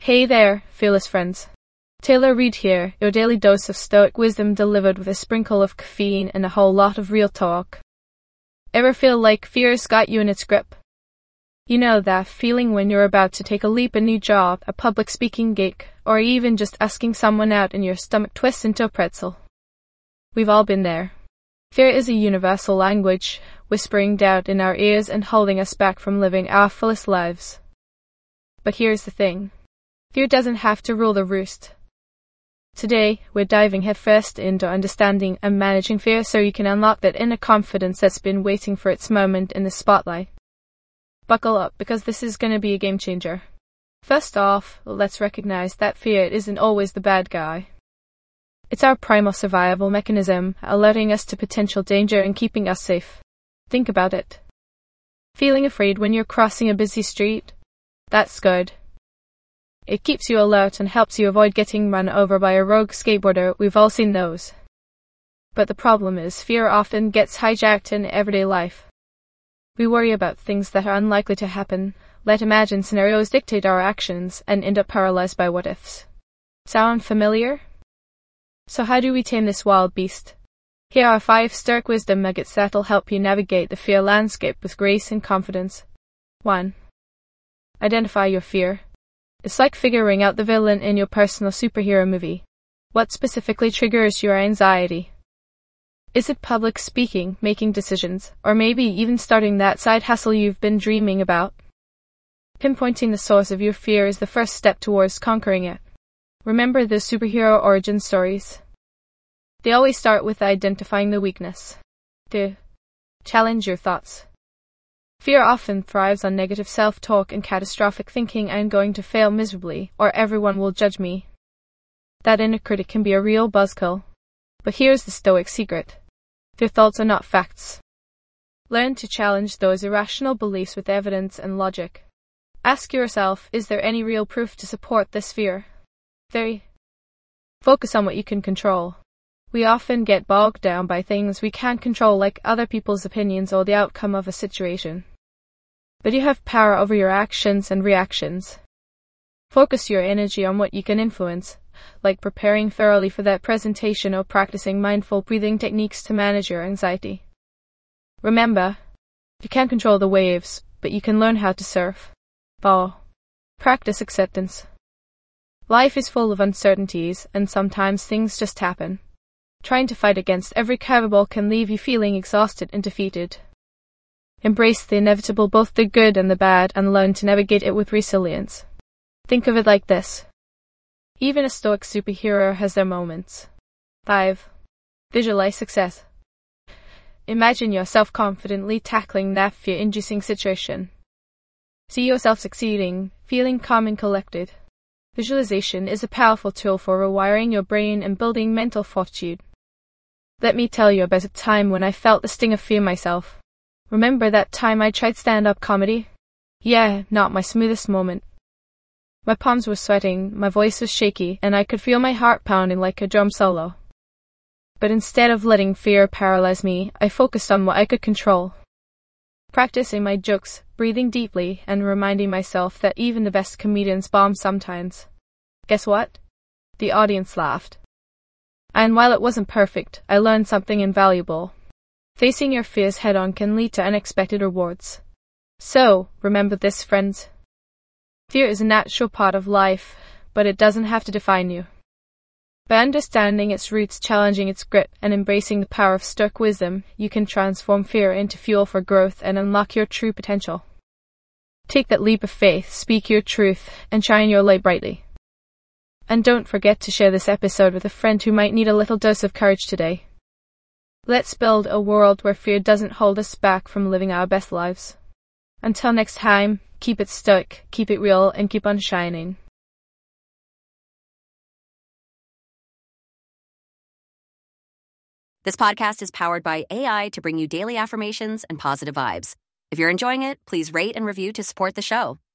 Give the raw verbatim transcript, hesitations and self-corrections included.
Hey there, fearless friends. Taylor Reid here, your daily dose of stoic wisdom delivered with a sprinkle of caffeine and a whole lot of real talk. Ever feel like fear's got you in its grip? You know that feeling when you're about to take a leap, a new job, a public speaking gig, or even just asking someone out and your stomach twists into a pretzel. We've all been there. Fear is a universal language, whispering doubt in our ears and holding us back from living our fullest lives. But here's the thing. Fear doesn't have to rule the roost. Today, we're diving headfirst into understanding and managing fear so you can unlock that inner confidence that's been waiting for its moment in the spotlight. Buckle up, because this is going to be a game changer. First off, let's recognize that fear isn't always the bad guy. It's our primal survival mechanism, alerting us to potential danger and keeping us safe. Think about it. Feeling afraid when you're crossing a busy street? That's good. It keeps you alert and helps you avoid getting run over by a rogue skateboarder. We've all seen those. But the problem is, fear often gets hijacked in everyday life. We worry about things that are unlikely to happen, let imagined scenarios dictate our actions, and end up paralyzed by what-ifs. Sound familiar? So how do we tame this wild beast? Here are five stoic wisdom nuggets that'll help you navigate the fear landscape with grace and confidence. one. Identify your fear. It's like figuring out the villain in your personal superhero movie. What specifically triggers your anxiety? Is it public speaking, making decisions, or maybe even starting that side hustle you've been dreaming about? Pinpointing the source of your fear is the first step towards conquering it. Remember the superhero origin stories? They always start with identifying the weakness. two. Challenge your thoughts. Fear often thrives on negative self-talk and catastrophic thinking. I'm going to fail miserably, or everyone will judge me. That inner critic can be a real buzzkill. But here's the stoic secret. Your thoughts are not facts. Learn to challenge those irrational beliefs with evidence and logic. Ask yourself, is there any real proof to support this fear? three. Focus on what you can control. We often get bogged down by things we can't control, like other people's opinions or the outcome of a situation. But you have power over your actions and reactions. Focus your energy on what you can influence, like preparing thoroughly for that presentation or practicing mindful breathing techniques to manage your anxiety. Remember, you can't control the waves, but you can learn how to surf. four. Practice acceptance. Life is full of uncertainties, and sometimes things just happen. Trying to fight against every curveball can leave you feeling exhausted and defeated. Embrace the inevitable, both the good and the bad, and learn to navigate it with resilience. Think of it like this. Even a stoic superhero has their moments. five. Visualize success. Imagine yourself confidently tackling that fear-inducing situation. See yourself succeeding, feeling calm and collected. Visualization is a powerful tool for rewiring your brain and building mental fortitude. Let me tell you about a time when I felt the sting of fear myself. Remember that time I tried stand-up comedy? Yeah, not my smoothest moment. My palms were sweating, my voice was shaky, and I could feel my heart pounding like a drum solo. But instead of letting fear paralyze me, I focused on what I could control. Practicing my jokes, breathing deeply, and reminding myself that even the best comedians bomb sometimes. Guess what? The audience laughed. And while it wasn't perfect, I learned something invaluable. Facing your fears head-on can lead to unexpected rewards. So, remember this, friends. Fear is a natural part of life, but it doesn't have to define you. By understanding its roots, challenging its grip, and embracing the power of stoic wisdom, you can transform fear into fuel for growth and unlock your true potential. Take that leap of faith, speak your truth, and shine your light brightly. And don't forget to share this episode with a friend who might need a little dose of courage today. Let's build a world where fear doesn't hold us back from living our best lives. Until next time, keep it stoic, keep it real, and keep on shining. This podcast is powered by A I to bring you daily affirmations and positive vibes. If you're enjoying it, please rate and review to support the show.